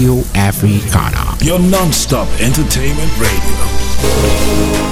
Radio Africana. Your non-stop entertainment radio.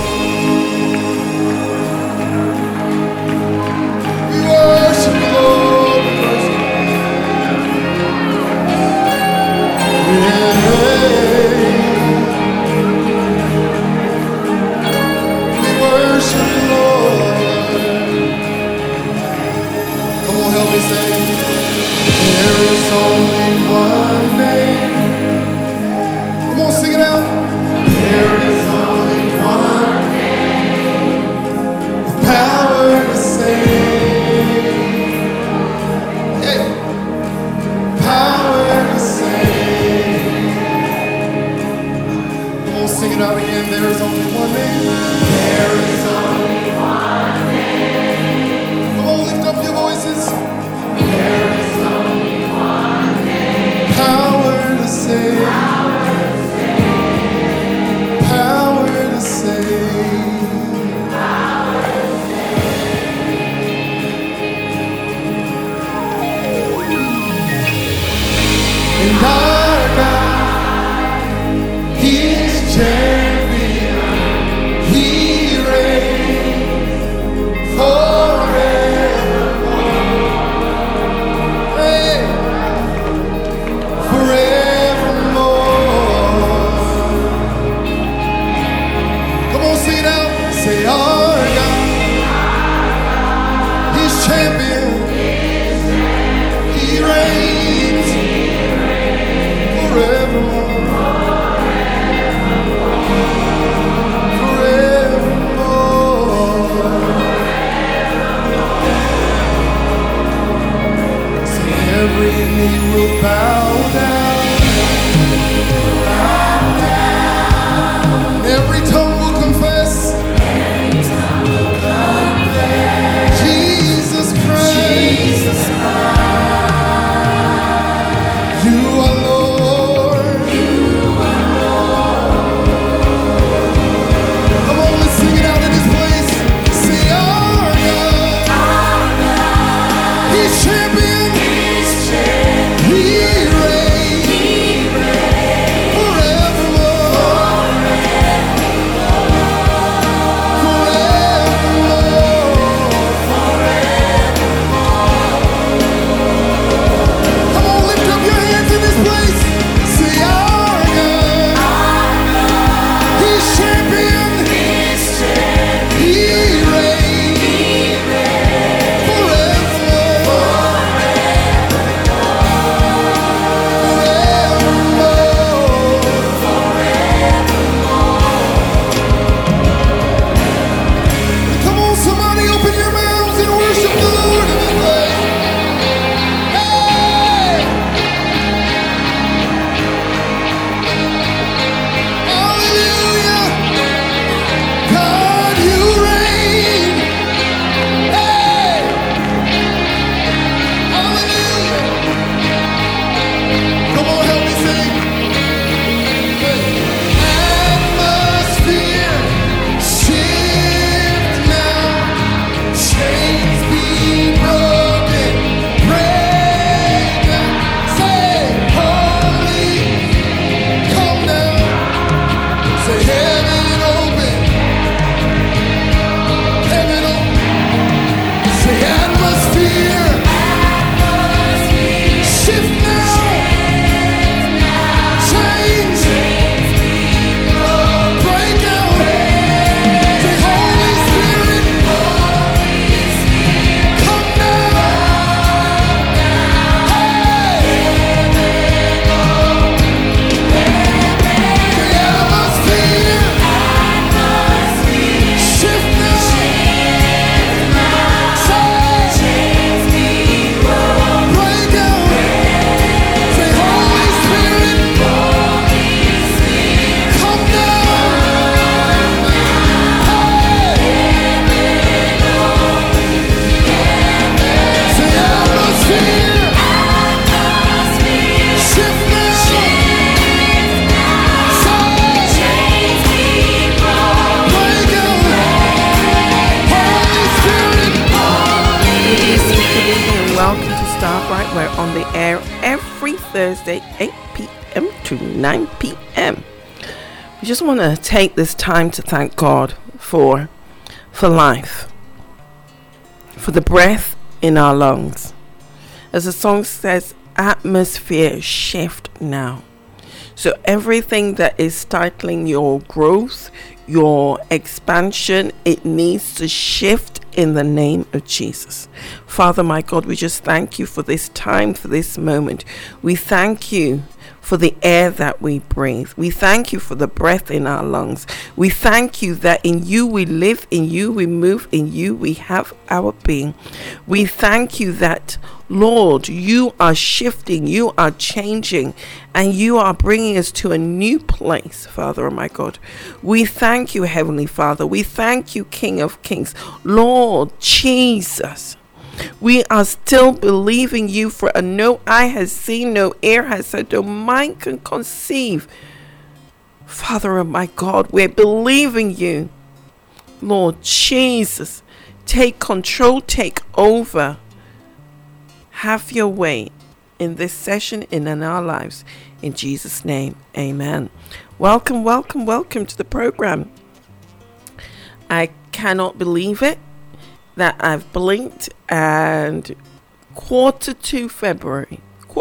We're on the air every Thursday, 8 p.m. a.m. to 9 p.m. We just want to take this time to thank God for life, for the breath in our lungs. As the song says, atmosphere shift now. So everything that is stifling your growth, your expansion, it needs to shift in the name of Jesus. Father, my God, we just thank you for this time, for this moment. We thank you for the air that we breathe. We thank you for the breath in our lungs. We thank you that in you we live, in you we move, in you we have our being. We thank you that, Lord, you are shifting, you are changing, and you are bringing us to a new place, Father, oh my God. We thank you, Heavenly Father. We thank you, King of Kings. Lord Jesus, we are still believing you for a no eye has seen, no ear has heard, no mind can conceive. Father of my God, we're believing you. Lord Jesus, take control, take over. Have your way in this session and in our lives. In Jesus' name, amen. Welcome to the program. I cannot believe it that I've blinked and quarter to February.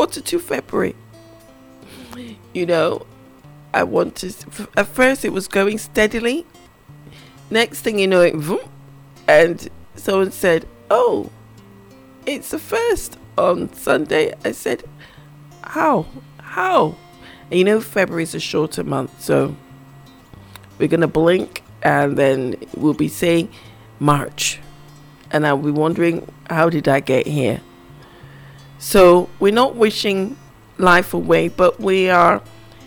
You know, I wanted, at first it was going steadily. Next thing you know, and someone said, oh, it's the first on Sunday. I said, how? And you know, February is a shorter month, so we're going to blink and then we'll be saying March. And I'll be wondering, how did I get here? So we're not wishing life away, but we are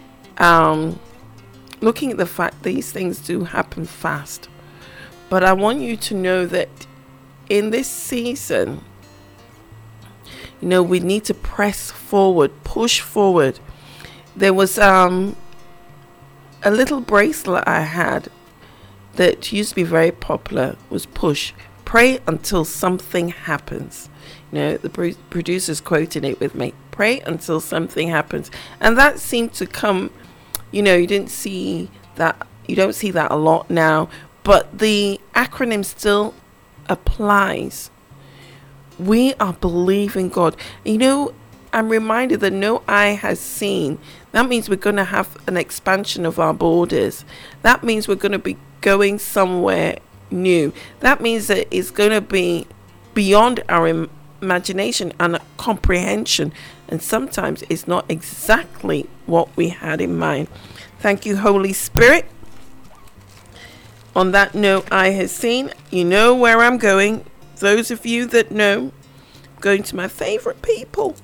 looking at the fact these things do happen fast. But I want you to know that in this season, you know, we need to press forward, push forward. There was a little bracelet I had that used to be very popular, was push. Pray until something happens. You know, the producer's quoting it with me. Pray until something happens. And that seemed to come, you know, you don't see that a lot now, but the acronym still applies. We are believing God. You know, I'm reminded that no eye has seen. That means we're going to have an expansion of our borders. That means we're going to be going somewhere new. That means that it's going to be beyond our imagination and comprehension, and sometimes it's not exactly what we had in mind. Thank you, Holy Spirit. On that note, I have seen, you know where I'm going. Those of you that know, I'm going to my favorite people,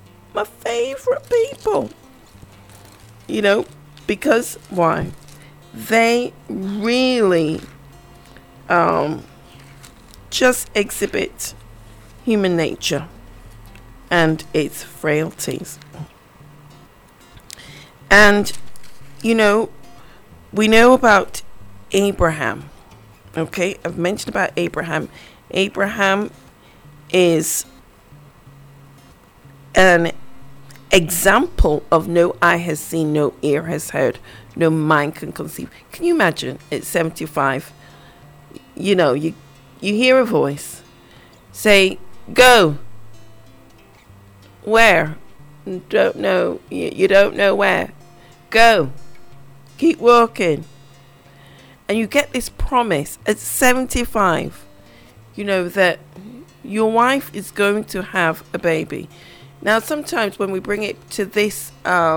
you know, because why? They really just exhibit human nature and its frailties. And, you know, we know about Abraham. Okay, I've mentioned about Abraham. Abraham is an example of no eye has seen, no ear has heard, no mind can conceive. Can you imagine at 75? You know, you hear a voice say, go. Where? Don't know. You don't know where. Go. Keep walking. And you get this promise at 75, you know, that your wife is going to have a baby. Now, sometimes when we bring it to this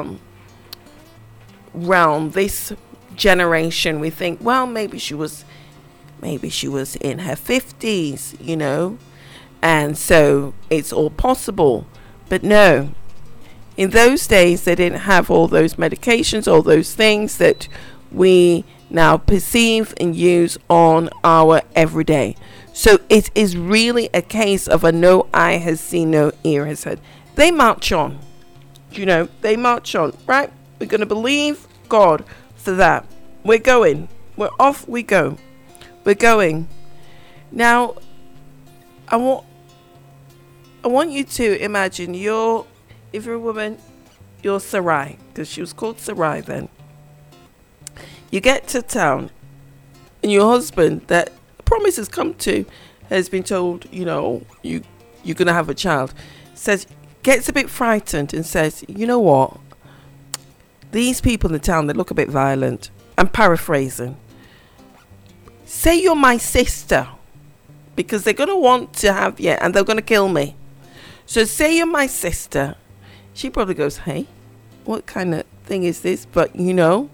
realm, this generation, we think, well, maybe she was in her 50s, you know, and so it's all possible. But no, in those days, they didn't have all those medications, all those things that we now perceive and use on our everyday. So it is really a case of a no eye has seen, no ear has heard. They march on, you know, right? We're going to believe God for that. We're going, we're off, we go. We're going. Now, I want you to imagine if you're a woman, your Sarai, because she was called Sarai then. You get to town, and your husband that promise has come to has been told, you're going to have a child, gets a bit frightened and says, you know what? These people in the town, they look a bit violent. I'm paraphrasing. Say you're my sister, because they're going to want to have you and they're going to kill me. So say you're my sister. She probably goes, hey, what kind of thing is this? But now,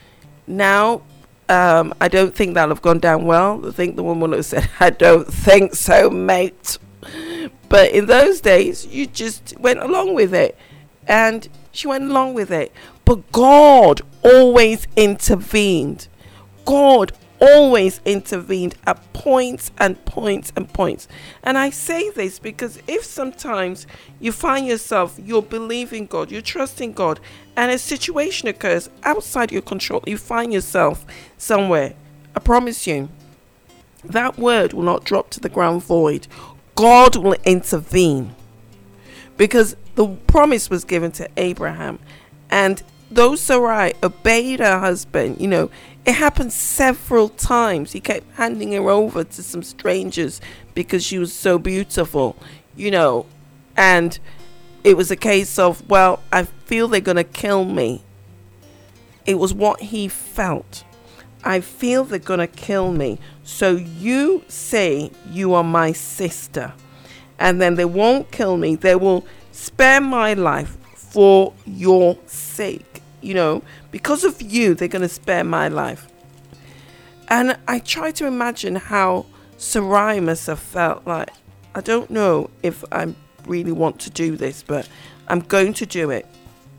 I don't think that'll have gone down well. I think the woman would have said, I don't think so, mate. But in those days, you just went along with it. And she went along with it. But God always intervened. God always intervened at points and points and points. And I say this because if sometimes you find yourself, you're believing God, you're trusting God, and a situation occurs outside your control, you find yourself somewhere, I promise you, that word will not drop to the ground void. God will intervene. Because the promise was given to Abraham, and though Sarai obeyed her husband, it happened several times. He kept handing her over to some strangers because she was so beautiful, and it was a case of, well, I feel they're going to kill me. It was what he felt. I feel they're going to kill me. So you say you are my sister, and then they won't kill me. They will spare my life for your sake. Because of you, they're going to spare my life. And I try to imagine how Sarai must have felt like, I don't know if I really want to do this, but I'm going to do it.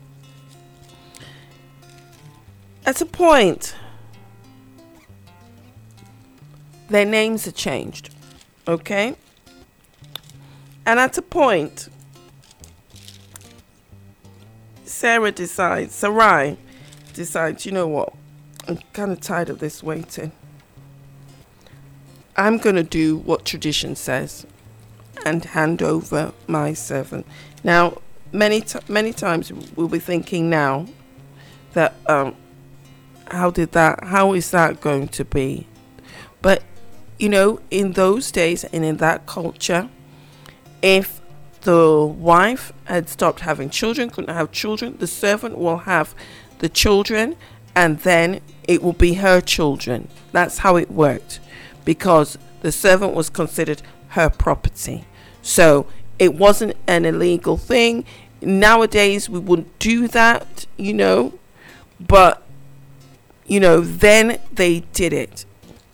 At a point, their names are changed. Okay? And at a point, Sarai decides, you know what? I'm kind of tired of this waiting. I'm going to do what tradition says and hand over my servant. Now, many times we'll be thinking now that, how is that going to be? But, in those days and in that culture, if the wife had stopped having children, couldn't have children, the servant will have the children, and then it will be her children. That's how it worked, because the servant was considered her property. So it wasn't an illegal thing. Nowadays we wouldn't do that, but then they did it.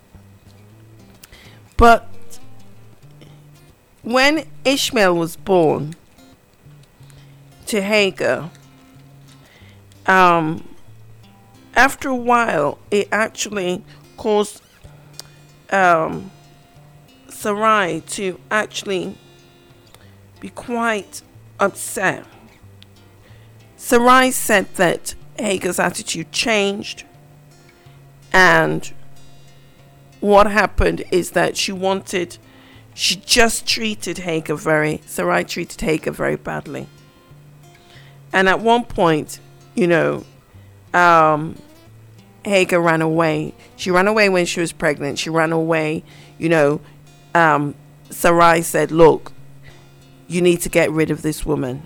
But when Ishmael was born to Hagar, after a while, it actually caused Sarai to actually be quite upset. Sarai said that Hagar's attitude changed, and what happened is that Sarai treated Hagar very badly. And at one point, Hagar ran away. She ran away when she was pregnant. She ran away, Sarai said, look, you need to get rid of this woman,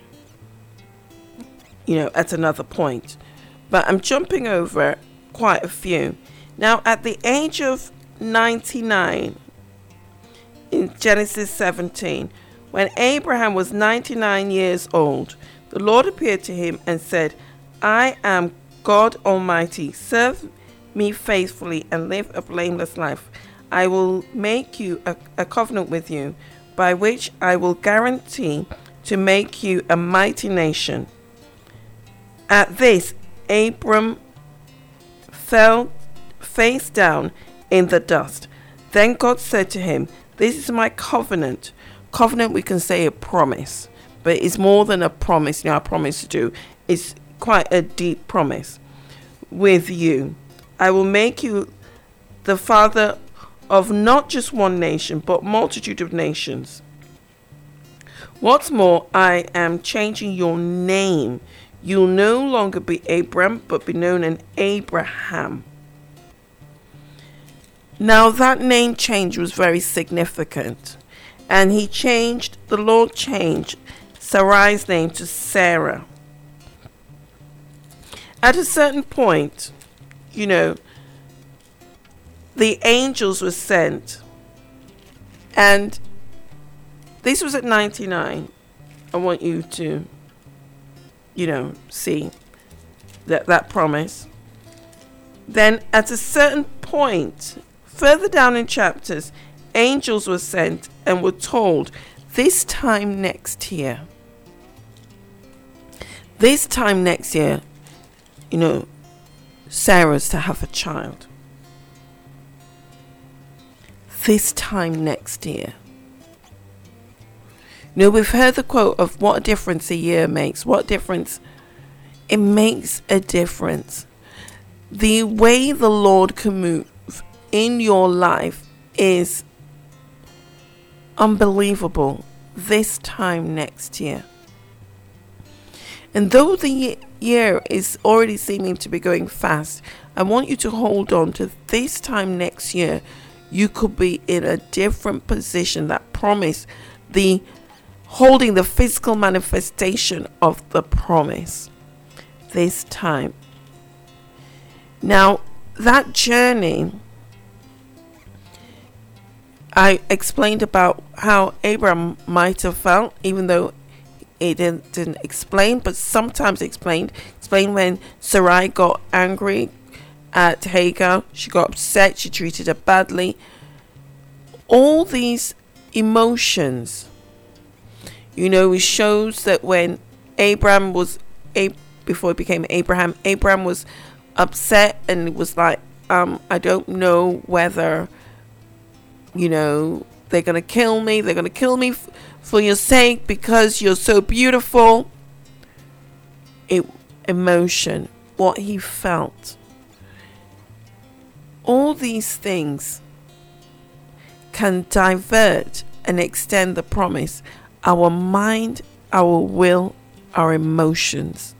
at another point. But I'm jumping over quite a few. Now, at the age of 99, in Genesis 17, when Abraham was 99 years old, the Lord appeared to him and said, I am God Almighty. Serve me faithfully and live a blameless life. I will make you a covenant with you, by which I will guarantee to make you a mighty nation. At this, Abram fell face down in the dust. Then God said to him, this is my covenant. Covenant, we can say a promise, but it's more than a promise. I promise to do. It's quite a deep promise with you. I will make you the father of not just one nation, but multitude of nations. What's more, I am changing your name. You'll no longer be Abram, but be known as Abraham. Now that name change was very significant. And the Lord changed Sarai's name to Sarah. At a certain point, the angels were sent. And this was at 99. I want you to, see that promise. Then at a certain point, further down in chapters, angels were sent and were told, this time next year, Sarah's to have a child. This time next year. We've heard the quote of what a difference a year makes. What difference? It makes a difference. The way the Lord can move in your life is unbelievable this time next year. And though the year is already seeming to be going fast, I want you to hold on to this time next year. You could be in a different position, that promise, holding the physical manifestation of the promise this time. Now, that journey, I explained about how Abraham might have felt, even though it didn't explain, but sometimes explained when Sarai got angry at Hagar. She got upset, she treated her badly. All these emotions, it shows that when Abraham was, before he became Abraham was upset and it was like, I don't know whether, they're going to kill me. They're going to kill me for your sake because you're so beautiful. Emotion, what he felt. All these things can divert and extend the promise. Our mind, our will, our emotions.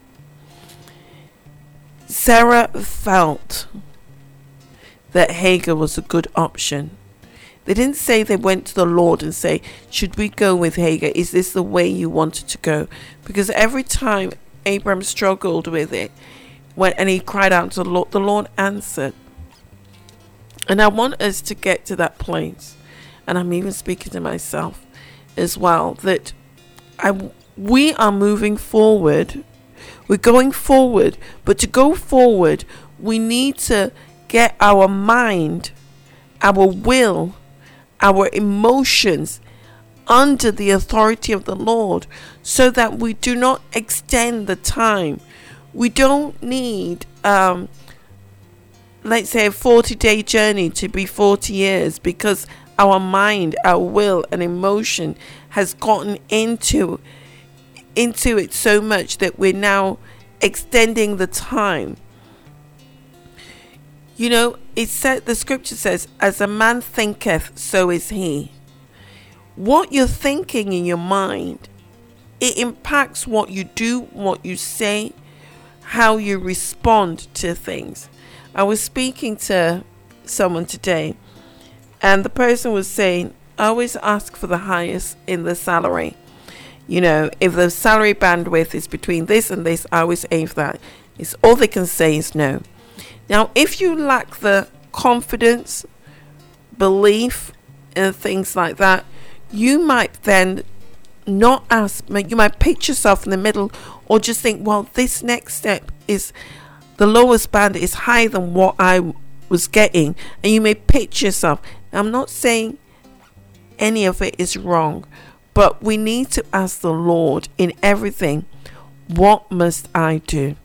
Sarah felt that Hagar was a good option. They didn't say they went to the Lord and say, should we go with Hagar? Is this the way you wanted to go? Because every time Abraham struggled with it, and he cried out to the Lord answered. And I want us to get to that place. And I'm even speaking to myself as well, that we are moving forward. We're going forward. But to go forward, we need to get our mind, our will, our emotions under the authority of the Lord, so that we do not extend the time. We don't need, let's say, a 40-day journey to be 40 years, because our mind, our will and emotion has gotten into it so much that we're now extending the time. It said, the scripture says, as a man thinketh, so is he. What you're thinking in your mind, it impacts what you do, what you say, how you respond to things. I was speaking to someone today, and the person was saying, I always ask for the highest in the salary. If the salary bandwidth is between this and this, I always aim for that. It's all they can say is no. Now, if you lack the confidence, belief, and things like that, you might then not ask. You might pitch yourself in the middle, or just think, well, this next step is the lowest band is higher than what I was getting, and you may pitch yourself. I'm not saying any of it is wrong, but we need to ask the Lord in everything, what must I do?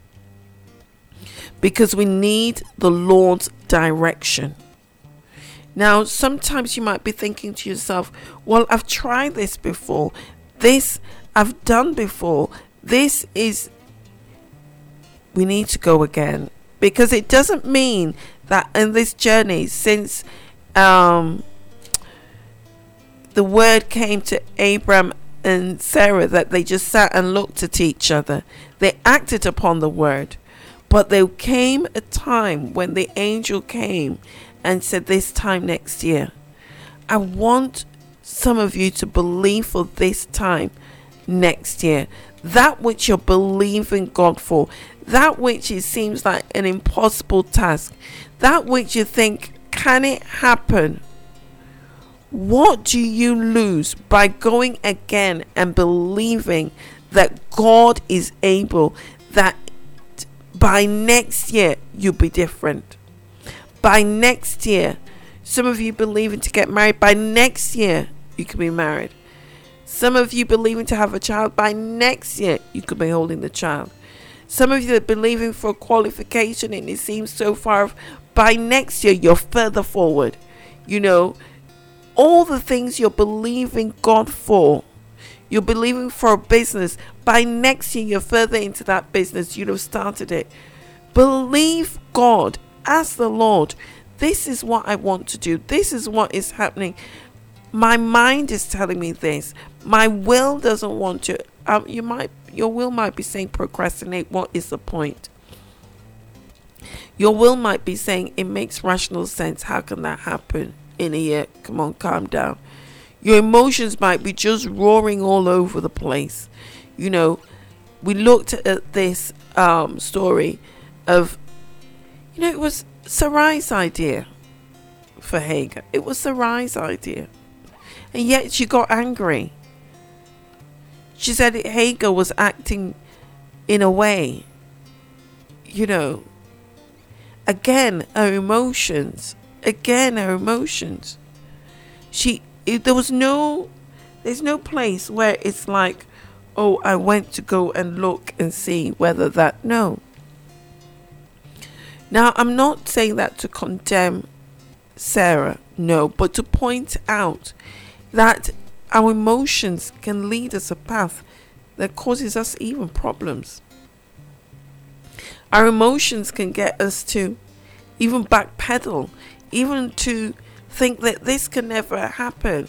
Because we need the Lord's direction. Now, sometimes you might be thinking to yourself, well, I've tried this before. This I've done before. We need to go again. Because it doesn't mean that in this journey, since the word came to Abram and Sarah that they just sat and looked at each other. They acted upon the word. But there came a time when the angel came and said, this time next year. I want some of you to believe for this time next year. That which you're believing God for. That which it seems like an impossible task. That which you think, can it happen? What do you lose by going again and believing that God is able, that by next year you'll be different? By next year, some of you believing to get married, by next year you could be married. Some of you believing to have a child, by next year you could be holding the child. Some of you are believing for a qualification and it seems so far off, by next year you're further forward. You know, all the things you're believing God for. You're believing for a business. By next year, you're further into that business. You'd have started it. Believe God. Ask the Lord, this is what I want to do. This is what is happening. My mind is telling me this. My will doesn't want to. Your will might be saying procrastinate. What is the point? Your will might be saying it makes rational sense. How can that happen in a year? Come on, calm down. Your emotions might be just roaring all over the place. You know, we looked at this story of, you know, it was Sarai's idea for Hagar. It was Sarai's idea. And yet she got angry. She said Hagar was acting in a way, you know, again, her emotions. There's no place where it's like, oh, I went to go and look and see whether that, no. Now, I'm not saying that to condemn Sarah, no, but to point out that our emotions can lead us a path that causes us even problems. Our emotions can get us to even backpedal, even to think that this can never happen.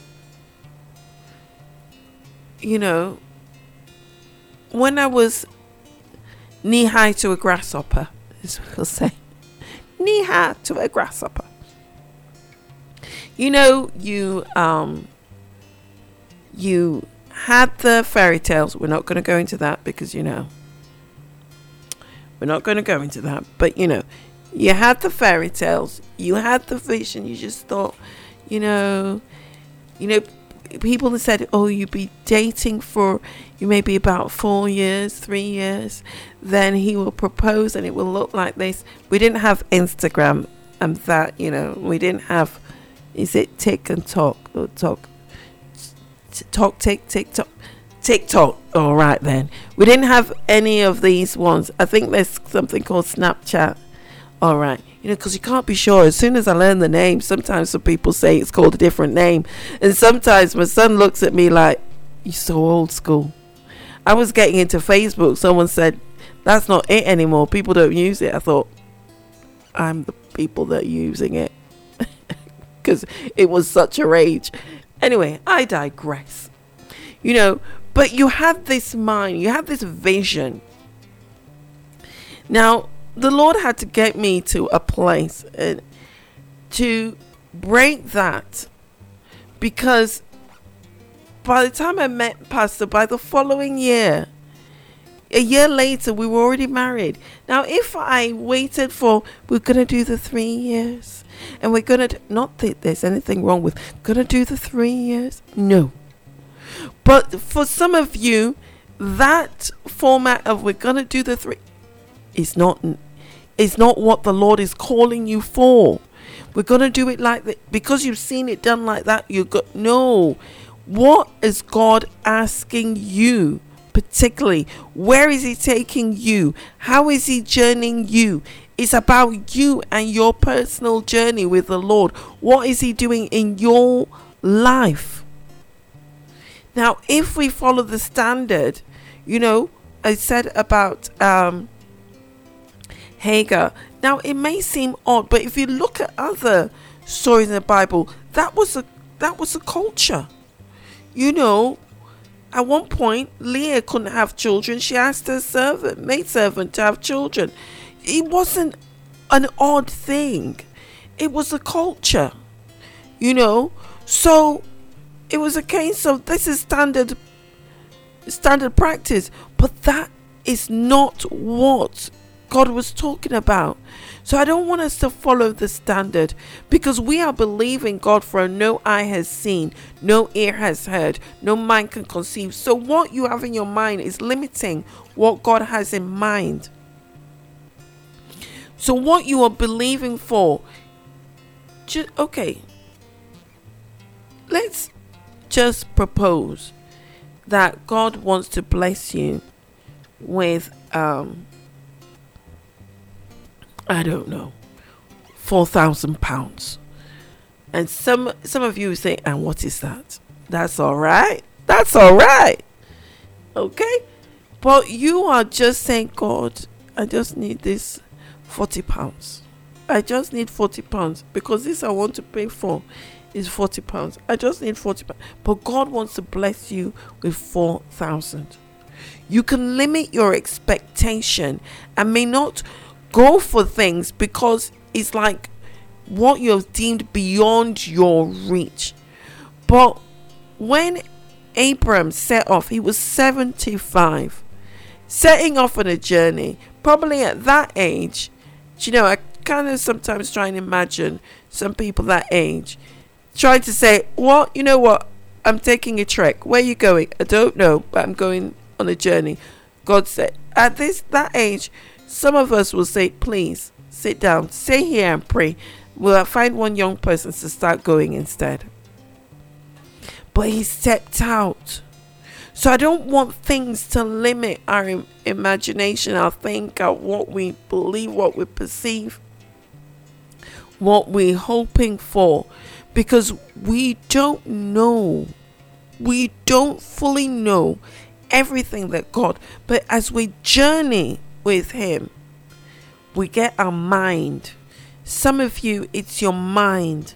You know, when I was knee high to a grasshopper, as we'll say, knee high to a grasshopper. You know, you had the fairy tales. We're not going to go into that because, you know, we're not going to go into that. But, you know, you had the fairy tales. You had the vision. You just thought, you know, people said, oh, you'd be dating for, you may be about 4 years, 3 years. Then he will propose and it will look like this. We didn't have Instagram and that, you know, we didn't have, is it tick and talk or talk? TikTok. All right then. We didn't have any of these ones. I think there's something called Snapchat. All right. You know, because you can't be sure. As soon as I learn the name, sometimes some people say it's called a different name. And sometimes my son looks at me like, you're so old school. I was getting into Facebook. Someone said, that's not it anymore. People don't use it. I thought, I'm the people that are using it. Because it was such a rage. Anyway, I digress. You know, but you had this mind, you had this vision. Now, the Lord had to get me to a place to break that. Because by the time I met Pastor, by the following year, a year later, we were already married. Now, if I waited for, we're going to do the 3 years. And we're going to, not that there's anything wrong with going to do the 3 years. No. But for some of you, that format of we're going to do the 3 is not what the Lord is calling you for. We're going to do it like that. Because you've seen it done like that, you go, no. What is God asking you? Particularly, where is he taking you? How is he journeying you? It's about you and your personal journey with the Lord. What is he doing in your life? Now, if we follow the standard, you know, I said about Hagar. Now, it may seem odd, but if you look at other stories in the Bible, that was a culture. You know, At one point, Leah couldn't have children. She asked her maidservant to have children. It wasn't an odd thing. It was a culture, So it was a case of this is standard practice. But that is not what God was talking about. So I don't want us to follow the standard, because we are believing God for no eye has seen, no ear has heard, no mind can conceive. So what you have in your mind is limiting what God has in mind. So what you are believing for, let's just propose that God wants to bless you with I don't know, £4,000. And some of you say, and what is that? That's all right. Okay? But you are just saying, God, I just need this £40. I just need £40 because this I want to pay for is £40. I just need £40. But God wants to bless you with 4,000. You can limit your expectation and may not go for things because it's like what you've deemed beyond your reach. But when Abraham set off, he was 75, setting off on a journey. Probably at that age, I kind of sometimes try and imagine some people that age trying to say, well, you know what, I'm taking a trek. Where are you going? I don't know, but I'm going on a journey. God said, at that age, some of us will say, please sit down, stay here and pray. Will I find one young person to start going instead? But he stepped out. So I don't want things to limit our imagination, our think, what we believe, what we perceive, what we're hoping for, because we don't know. We don't fully know everything that God, but as we journey with him, we get our mind. Some of you, it's your mind,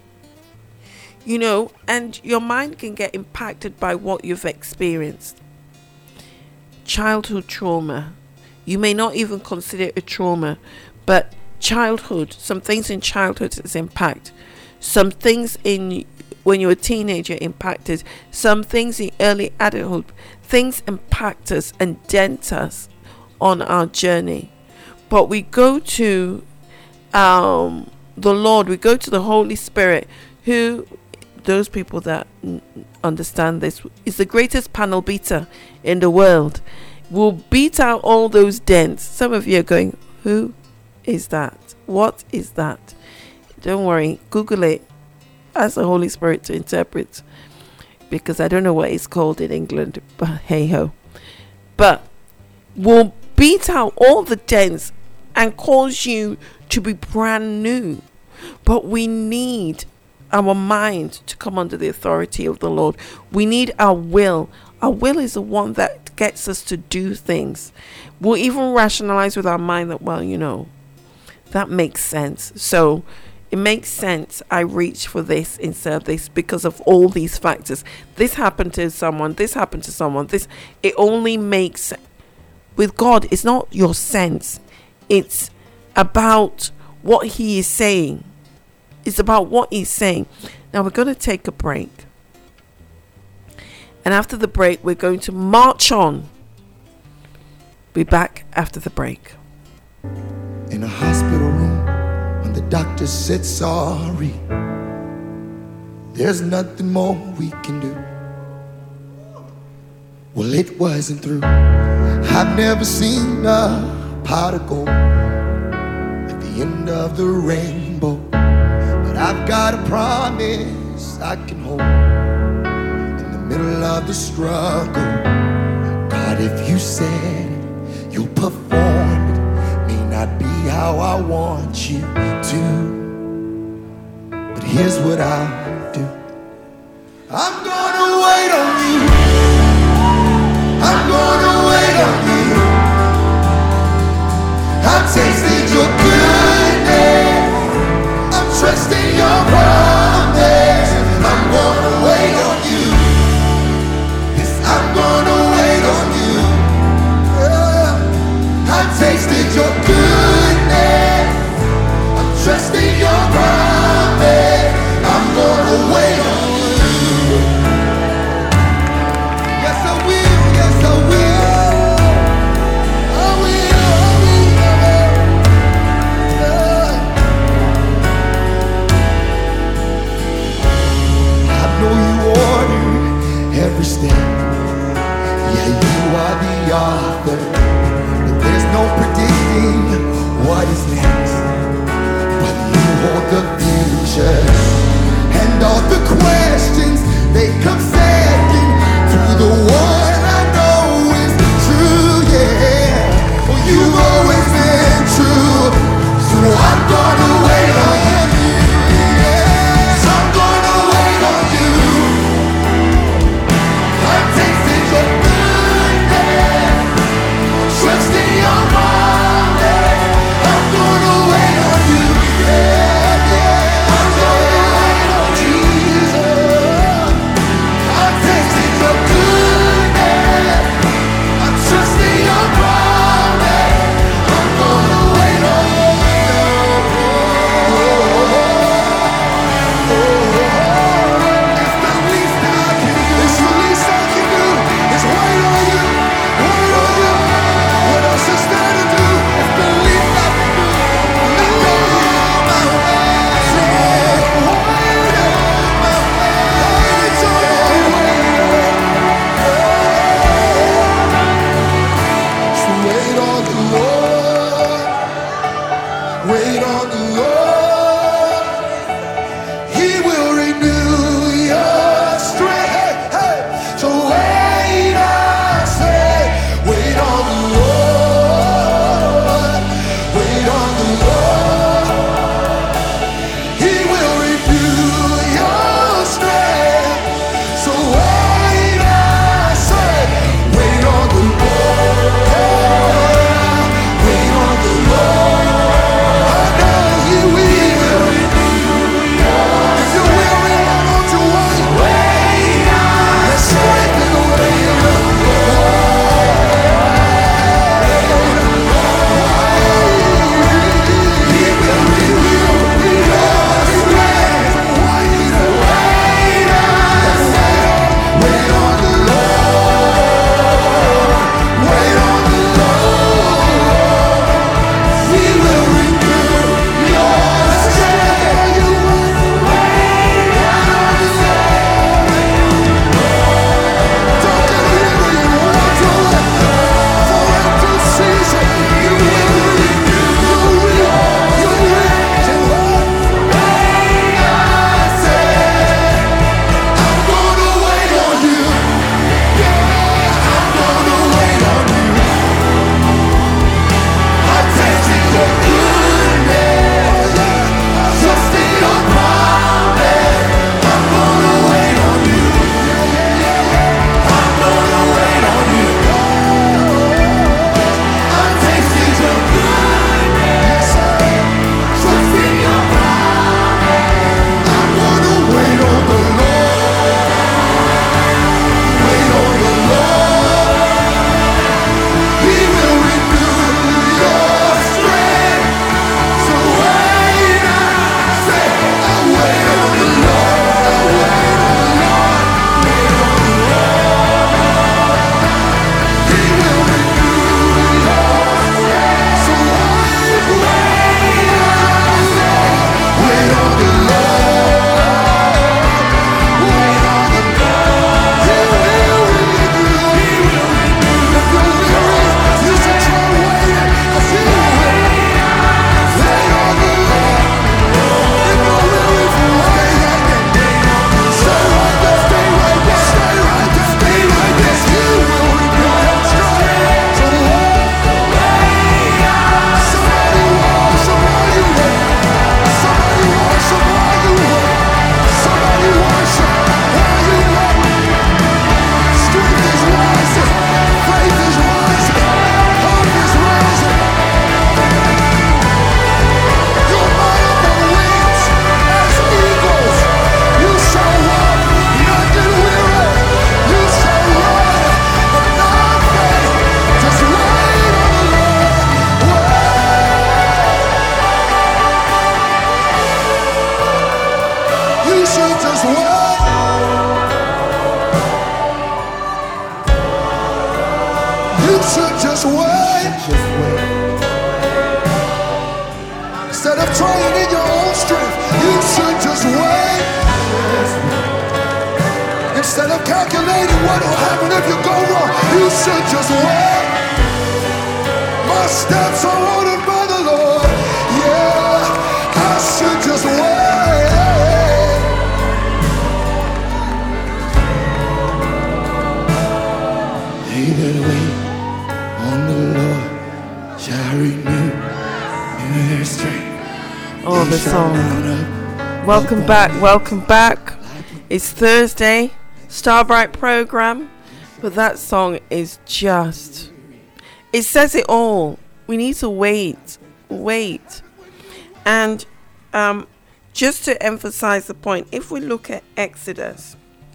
and your mind can get impacted by what you've experienced. Childhood trauma, you may not even consider it a trauma, but childhood, some things in childhood is impact, some things in when you're a teenager impacted, some things in early adulthood, things impact us and dent us on our journey. But we go to the Lord, we go to the Holy Spirit, who, those people that understand this, is the greatest panel beater in the world, will beat out all those dents. Some of you are going, who is that? What is that? Don't worry, Google it, ask the Holy Spirit to interpret, because I don't know what it's called in England, but hey ho. But will beat out all the dents and cause you to be brand new. But we need our mind to come under the authority of the Lord. We need our will. Our will is the one that gets us to do things. We'll even rationalize with our mind that, well, that makes sense. So it makes sense I reach for this instead of this because of all these factors. This happened to someone. This happened to someone. It only makes sense. With God, it's not your sense. It's about what he is saying. It's about what he's saying. Now we're going to take a break. And after the break, we're going to march on. Be back after the break. In a hospital room, when the doctor said sorry, there's nothing more we can do. Well, it wasn't through. I've never seen a pot of gold at the end of the rainbow, but I've got a promise I can hold in the middle of the struggle. God, if you said it, you'll perform it. May not be how I want you to, but here's what I'll do. I'm gonna wait on you. I'm gonna wait on you. I've tasted your goodness. I'm trusting your promise. I'm gonna wait on you. Yes, I'm gonna future. And all the questions, they come second to the one I know is true, yeah. Well, you've always been true, so I'm gonna wait on you, yeah. So I'm gonna wait on you. I'm tasting your goodness, trusting your promise. I'm gonna wait on you, yeah, yeah. I'm gonna wait on Jesus. I'm tasting your goodness, I'm trusting your promise. I'm gonna wait on you. It's the least I can do. It's the least I can do. It's wait on you, wait on you. What else is there to do? It's the least I can do. Let go of my way. Say, wait on my way. Wait on your way. So wait on the Lord. Wait on the Lord. He will renew your strength. Hey, hey. So wait, I say, wait on the Lord. Wait on the Lord. He will renew your strength. So wait, I say, wait on the Lord. Wait on the Lord. I know He will. If you're weary, why don't you wait? Let's strengthen the way of the He will renew your strength. Wait on the Lord. Wait on the Lord. He will renew your strength. You don't get weary and walk away. For in due season, you will reap. You'll reap and what? I said, I'm gonna wait on you. Yeah, I'm gonna wait on you. I'm tasting your goodness, trusting your promise. I'm gonna wait on you. I'm gonna wait on you. I'm tasting your goodness, trusting your promise. I'm gonna wait on the Lord. Wait on the Lord. He will renew your strength. So wait, I say, I wait on the Lord. I wait on the Lord. Wait on the Lord. He will renew your strength. So wait, I say, wait on the Lord. Wait on the Lord. He will renew. If you're weary, you should try waiting, 'cause He will. Wait on the Lord. If you're weary, stay right there. Stay right there. Stay right there. Stay right there. Stay right there. He will renew your strength. So somebody worship while you wait. Somebody worship while you wait. Somebody worship while you wait. Strength is rising. Faith is rising. Hope is rising. You'll mount up on wings as eagles. You shall walk, not get weary. You shall run and not faint. Just wait on the Lord. Wait. You should just wait. You should just wait. Instead of trying in your own strength, you should just wait. Instead of calculating what will happen if you go wrong, you should just wait. My steps are ordered by the Lord. Yeah, I should just wait. Oh, the song. Welcome back. It's Thursday, Starbright program, but that song is just, it says it all. We need to wait. And just to emphasize the point, if we look at Exodus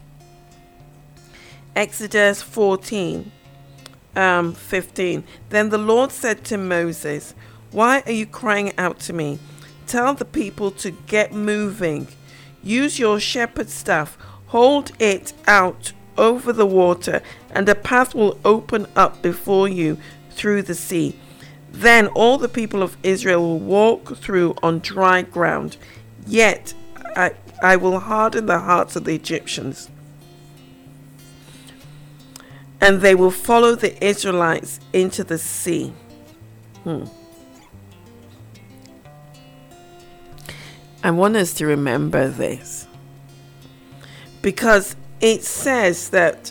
14, 15, then the Lord said to Moses, "Why are you crying out to me? Tell the people to get moving. Use your shepherd's staff, hold it out over the water, and a path will open up before you through the sea. Then all the people of Israel will walk through on dry ground. Yet I will harden the hearts of the Egyptians, and they will follow the Israelites into the sea." I want us to remember this, because it says that,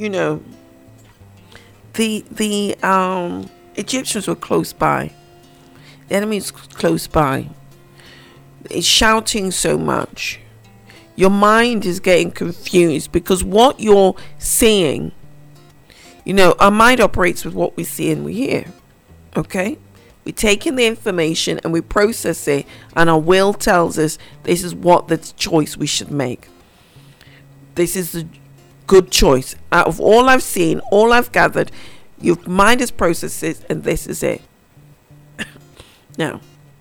the Egyptians were close by. The enemy is close by. It's shouting so much. Your mind is getting confused because what you're seeing, our mind operates with what we see and we hear. Okay? We take in the information and we process it, and our will tells us this is what the choice we should make. This is the good choice. Out of all I've seen, all I've gathered, your mind has processed it, and this is it. Now,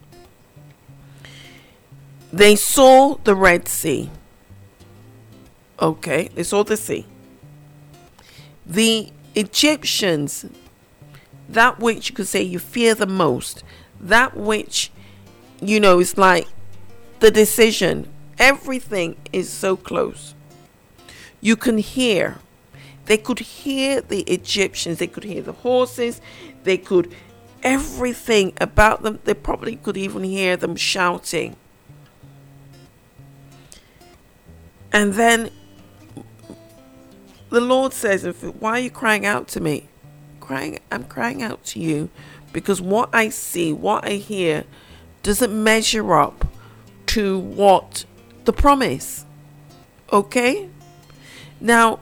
they saw the Red Sea. Okay, they saw the sea. The Egyptians, that which you could say you fear the most, that which, is like the decision. Everything is so close. You can hear. They could hear the Egyptians. They could hear the horses. They could, everything about them. They probably could even hear them shouting. And then the Lord says, "Why are you crying out to me?" I'm crying out to you because what I see, what I hear, doesn't measure up to what the promise. Okay? Now,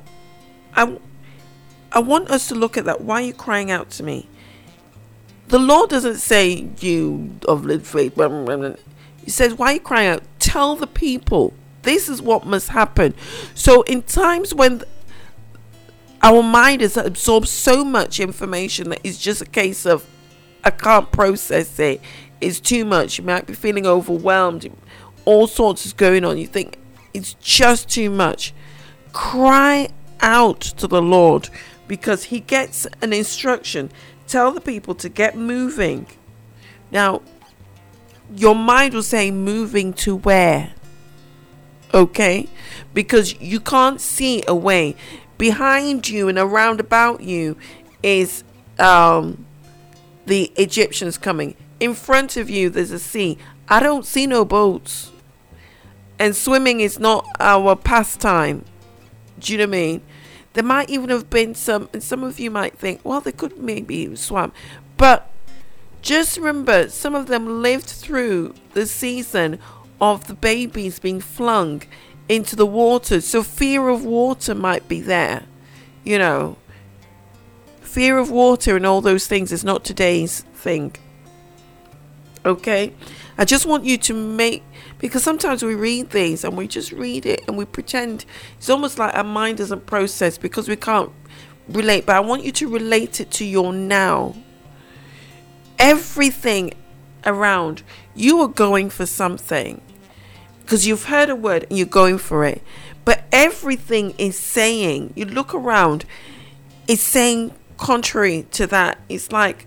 I want us to look at that. Why are you crying out to me? The Lord doesn't say, "You of little faith." He says, "Why are you crying out? Tell the people this is what must happen." So in times when our mind has absorbed so much information that it's just a case of, I can't process it. It's too much. You might be feeling overwhelmed. All sorts is going on. You think it's just too much. Cry out to the Lord, because he gets an instruction. Tell the people to get moving. Now, your mind will say, moving to where? Okay? Because you can't see a way. Behind you and around about you is the Egyptians coming. In front of you there's a sea. I don't see no boats. And swimming is not our pastime. Do you know what I mean? There might even have been some, and some of you might think, well, they could maybe swim. But just remember, some of them lived through the season of the babies being flung into the water. So fear of water might be there. Fear of water and all those things is not today's thing. Okay? I just want you to because sometimes we read these and we just read it and we pretend it's almost like our mind doesn't process because we can't relate. But I want you to relate it to your now. Everything around you are going for something, because you've heard a word and you're going for it. But everything is saying, you look around, it's saying contrary to that. It's like,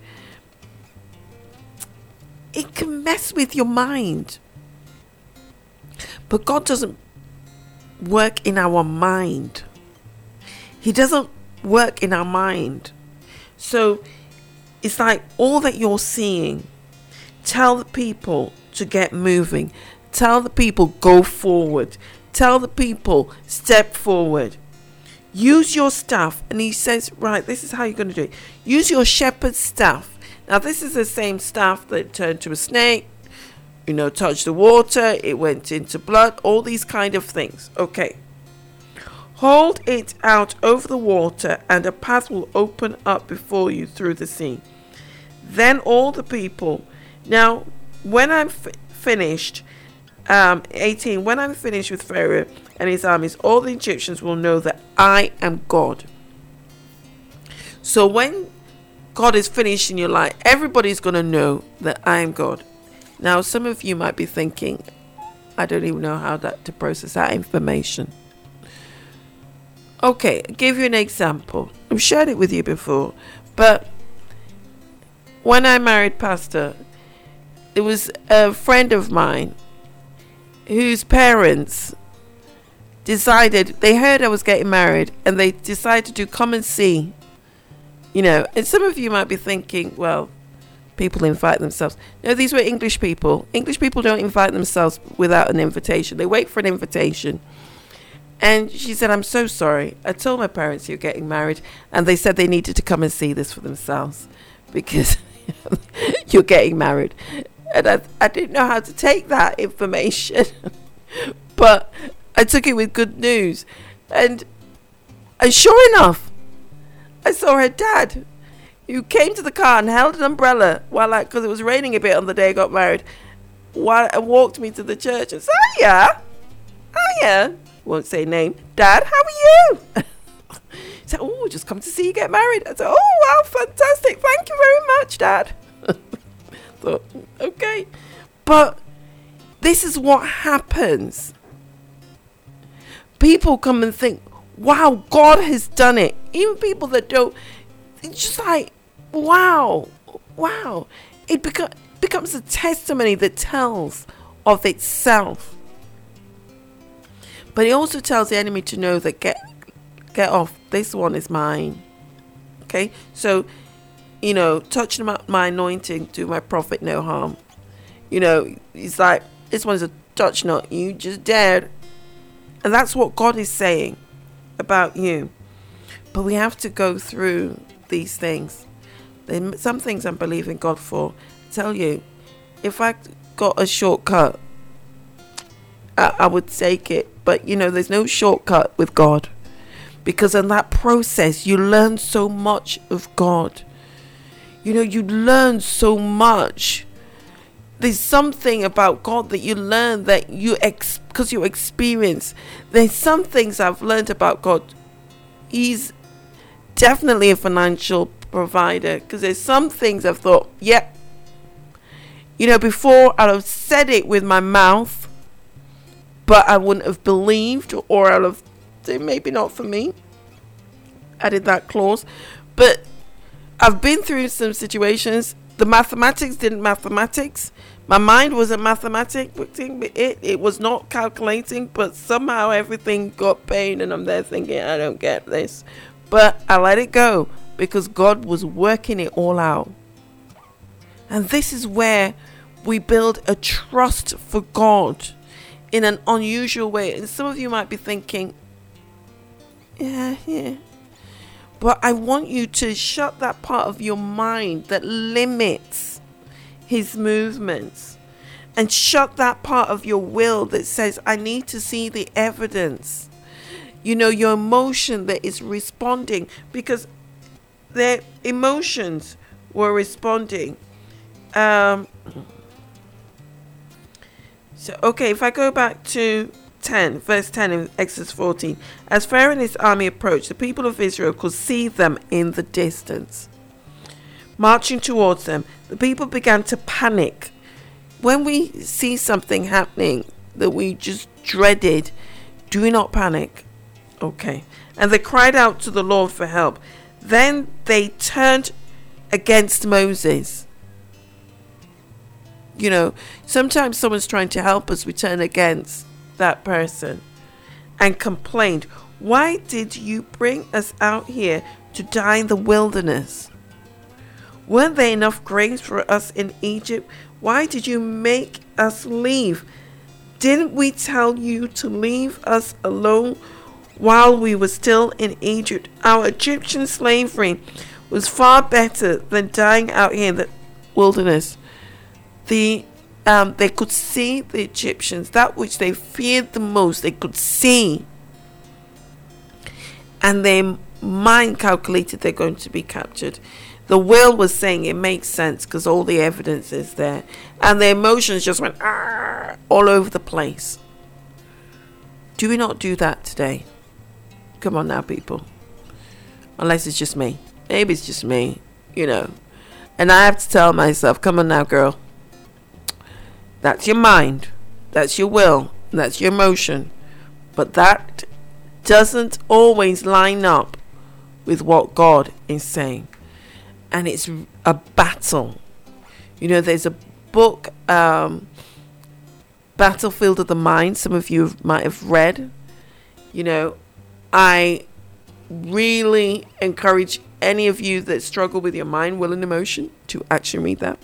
it can mess with your mind. But God doesn't work in our mind. He doesn't work in our mind. So it's like all that you're seeing, tell the people to get moving. Tell the people go forward. Tell the people step forward. Use your staff. And he says, right, this is how you're going to do it. Use your shepherd's staff. Now this is the same staff that turned to a snake, touched the water, it went into blood, all these kind of things. Okay. Hold it out over the water, and a path will open up before you through the sea. Then all the people. Now, when I'm finished, 18, when I'm finished with Pharaoh and his armies, all the Egyptians will know that I am God. So when God is finished in your life, everybody's going to know that I am God. Now, some of you might be thinking, I don't even know how to process that information. Okay, I'll give you an example. I've shared it with you before, but when I married Pastor, there was a friend of mine whose parents decided, they heard I was getting married, and they decided to come and see, and some of you might be thinking, well, people invite themselves. No, these were English people. English people don't invite themselves without an invitation. They wait for an invitation. And she said, I'm so sorry. I told my parents you're getting married, and they said they needed to come and see this for themselves because you're getting married. And I didn't know how to take that information, but I took it with good news. And sure enough, I saw her dad, who came to the car and held an umbrella because it was raining a bit on the day I got married, and walked me to the church and said, hiya, won't say name, Dad, how are you? He said, oh, just come to see you get married. I said, oh, wow, fantastic, thank you very much, Dad. Thought, okay, but this is what happens. People come and think, wow, God has done it. Even people that don't, it's just like, wow. It becomes a testimony that tells of itself. But it also tells the enemy to know that get off, this one is mine. Okay, so touching my anointing, do my prophet no harm. It's like, this one's a touch not, you just dared. And that's what God is saying about you. But we have to go through these things. Some things I'm believing God for. I tell you, if I got a shortcut, I would take it. But there's no shortcut with God, because in that process you learn so much of God. You learn so much. There's something about God that you learn that because you experience. There's some things I've learned about God. He's definitely a financial provider, because there's some things I've thought, before I'd have said it with my mouth, but I wouldn't have believed, or I'd have said maybe not for me. Added that clause. But I've been through some situations. The mathematics didn't mathematics. My mind wasn't mathematic. It was not calculating, but somehow everything got pain, and I'm there thinking, I don't get this. But I let it go because God was working it all out. And this is where we build a trust for God in an unusual way. And some of you might be thinking, yeah. But I want you to shut that part of your mind that limits his movements, and shut that part of your will that says, I need to see the evidence. Your emotion that is responding, because their emotions were responding. So, if I go back to verse 10 in Exodus 14. As Pharaoh and his army approached, the people of Israel could see them in the distance. Marching towards them, the people began to panic. When we see something happening that we just dreaded, do we not panic? Okay. And they cried out to the Lord for help. Then they turned against Moses. Sometimes someone's trying to help us, we turn against that person and complained, why did you bring us out here to die in the wilderness? Weren't there enough graves for us in Egypt? Why did you make us leave? Didn't we tell you to leave us alone while we were still in Egypt? Our Egyptian slavery was far better than dying out here in the wilderness. The they could see the Egyptians, that which they feared the most, they could see. And their mind calculated they're going to be captured. The will was saying it makes sense because all the evidence is there. And the emotions just went all over the place. Do we not do that today? Come on now, people. Unless it's just me. Maybe it's just me, And I have to tell myself, come on now, girl. That's your mind. That's your will. That's your emotion. But that doesn't always line up with what God is saying. And it's a battle. There's a book, Battlefield of the Mind. Some of you might have read. I really encourage any of you that struggle with your mind, will, and emotion to actually read that.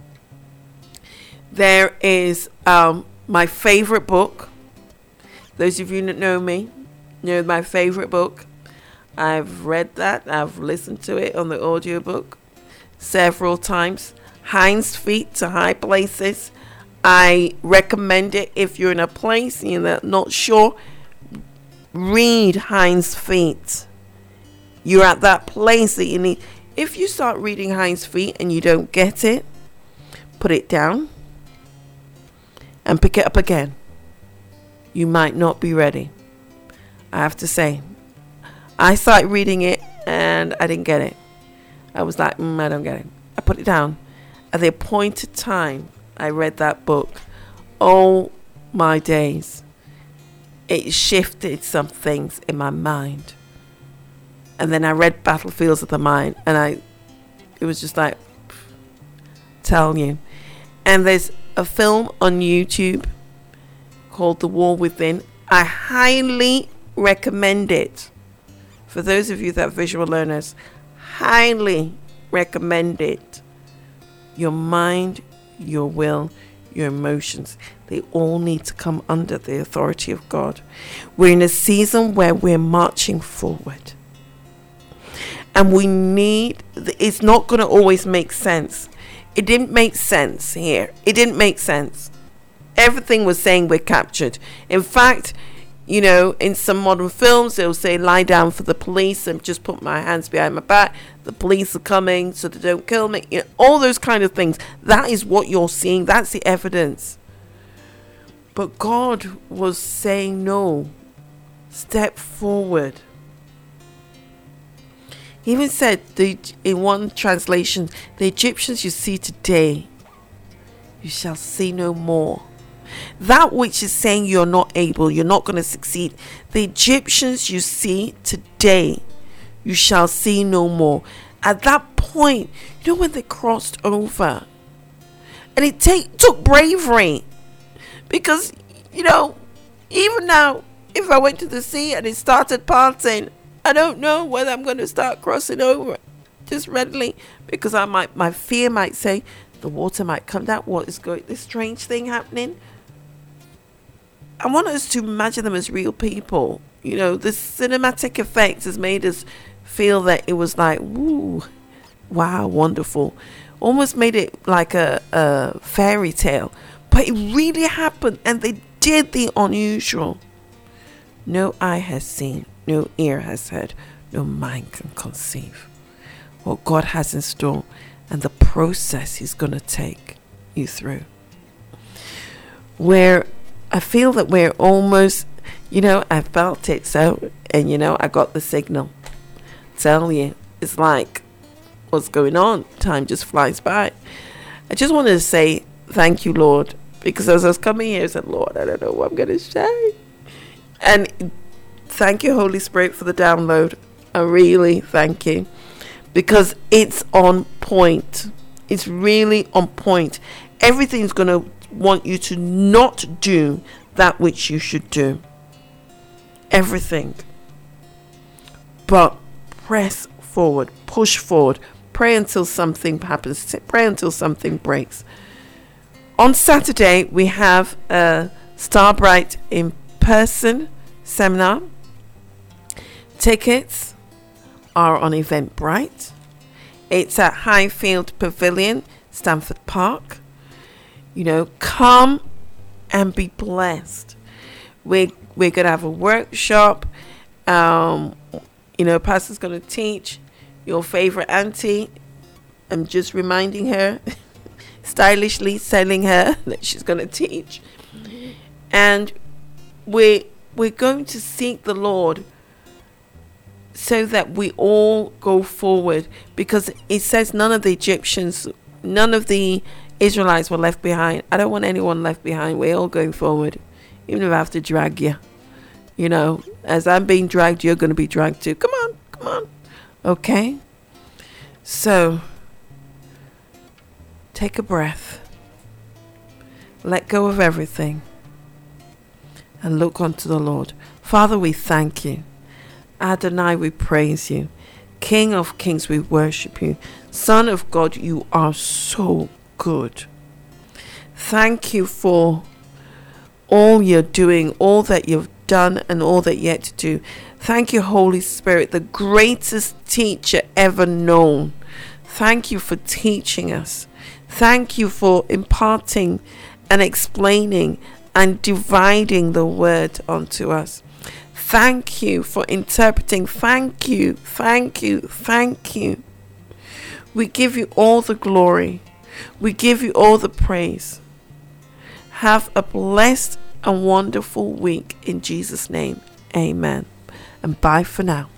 There is my favorite book. Those of you that know me know my favorite book. I've read that. I've listened to it on the audiobook several times. Hinds Feet to High Places. I recommend it if you're in a place and you're not sure. Read Hinds Feet. You're at that place that you need. If you start reading Hinds Feet and you don't get it, put it down and pick it up again. You might not be ready. I have to say, I started reading it and I didn't get it. I was like, I don't get it. I put it down. At the appointed time, I read that book. Oh my days. It shifted some things in my mind. And then I read Battlefields of the Mind, and it was just like, tell you. And there's a film on YouTube called The War Within. I highly recommend it. For those of you that are visual learners, highly recommend it. Your mind, your will, your emotions, they all need to come under the authority of God. We're in a season where we're marching forward. And it's not going to always make sense. It didn't make sense here. It didn't make sense. Everything was saying we're captured. In fact, in some modern films, they'll say, lie down for the police and just put my hands behind my back. The police are coming so they don't kill me. All those kind of things. That is what you're seeing. That's the evidence. But God was saying, no, step forward. He even said, in one translation, the Egyptians you see today, you shall see no more. That which is saying you're not able, you're not going to succeed. The Egyptians you see today, you shall see no more. At that point, when they crossed over, and it took bravery, because even now, if I went to the sea and it started parting, I don't know whether I'm going to start crossing over just readily, because my fear might say the water might come down. What is going? This strange thing happening. I want us to imagine them as real people. The cinematic effects has made us feel that it was like, woo, wow, wonderful. Almost made it like a fairy tale. But it really happened, and they did the unusual. No eye has seen, no ear has heard, no mind can conceive what God has in store and the process He's going to take you through. Where I feel that we're almost, I felt it. So, and I got the signal. Tell you, it's like, what's going on? Time just flies by. I just wanted to say thank you, Lord, because as I was coming here, I said, Lord, I don't know what I'm going to say. And thank you, Holy Spirit, for the download. I really thank you, because it's on point. It's really on point. Everything's going to want you to not do that which you should do. Everything. But press forward, push forward, pray until something happens, pray until something breaks. On Saturday, we have a Starbright in person seminar. Tickets are on Eventbrite. It's at Highfield Pavilion, Stamford Park. come and be blessed. We're going to have a workshop. Pastor's going to teach your favorite auntie. I'm just reminding her, stylishly telling her that she's going to teach. And we're going to seek the Lord so that we all go forward, because it says none of the Israelites were left behind. I don't want anyone left behind. We're all going forward, even if I have to drag you. As I'm being dragged, you're going to be dragged too. Come on. Okay? So, take a breath. Let go of everything. And look unto the Lord. Father, we thank you. Adonai, we praise you. King of kings, we worship you. Son of God, you are so good. Thank you for all you're doing, all that you've done, and all that yet to do. Thank you, Holy Spirit, the greatest teacher ever known. Thank you for teaching us. Thank you for imparting and explaining and dividing the word unto us. Thank you for interpreting. Thank you. We give you all the glory. We give you all the praise. Have a blessed and wonderful week in Jesus' name. Amen. And bye for now.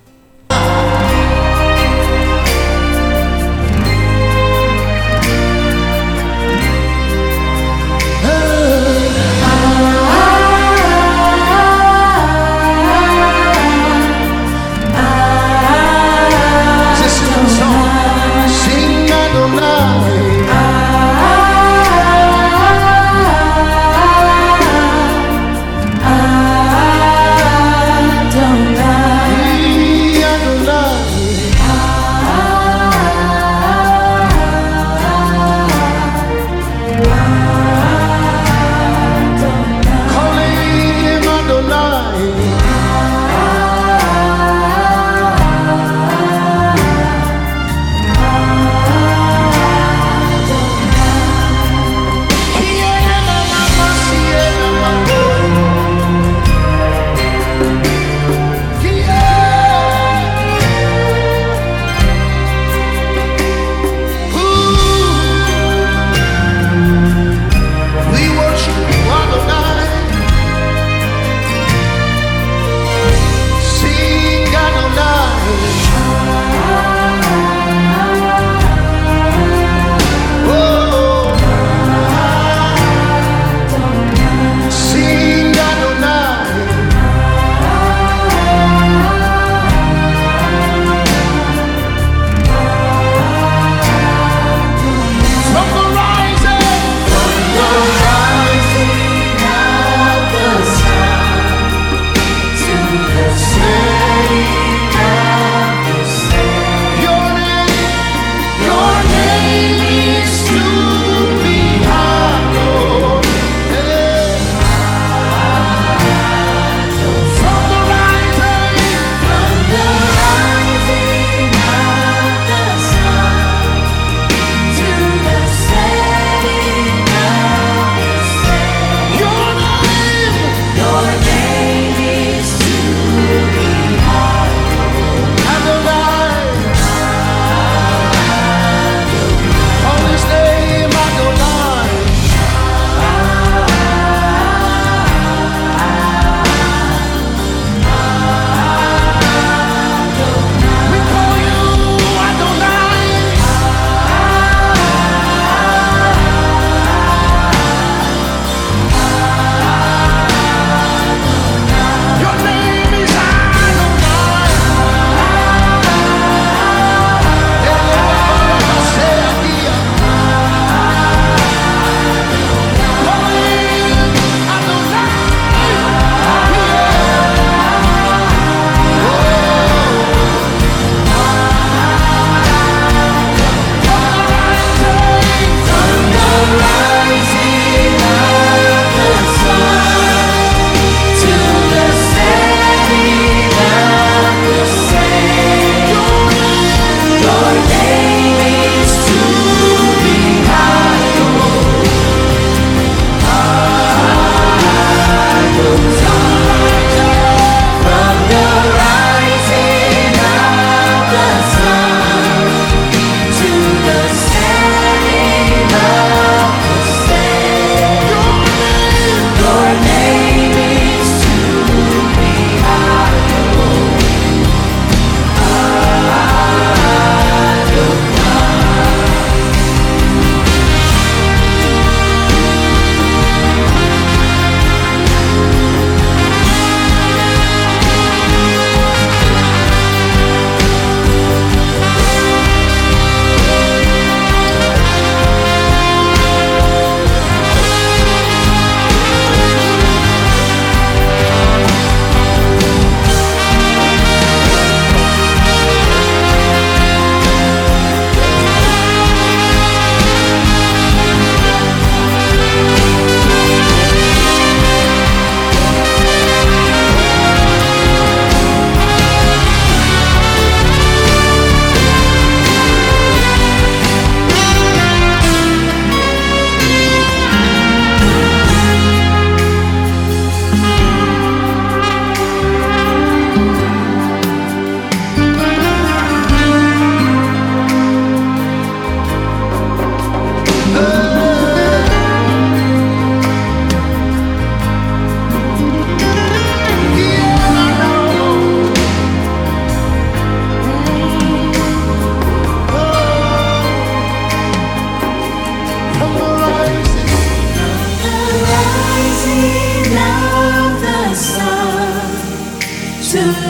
Adonai.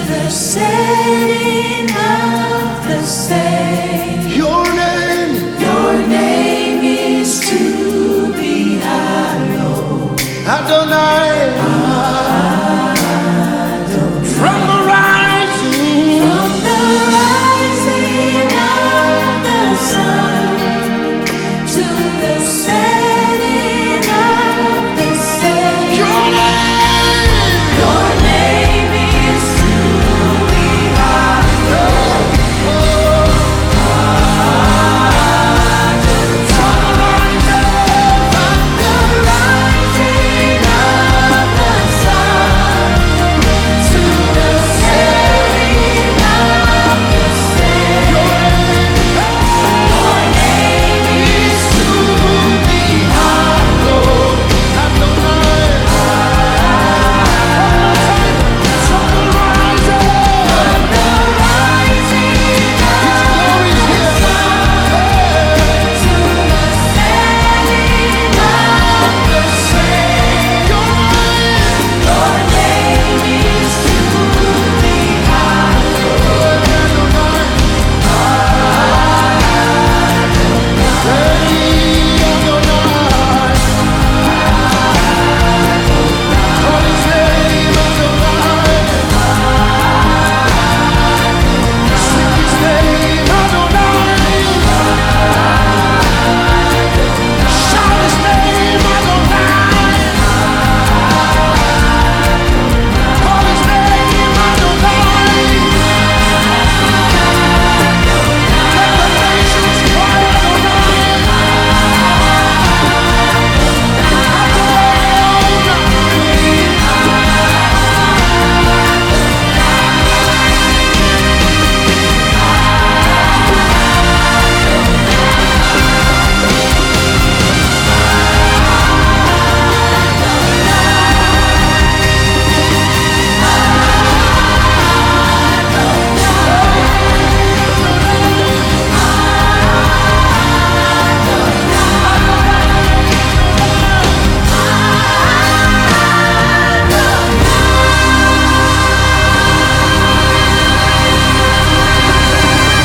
the setting of the same. Your name is to be hallowed. Adonai.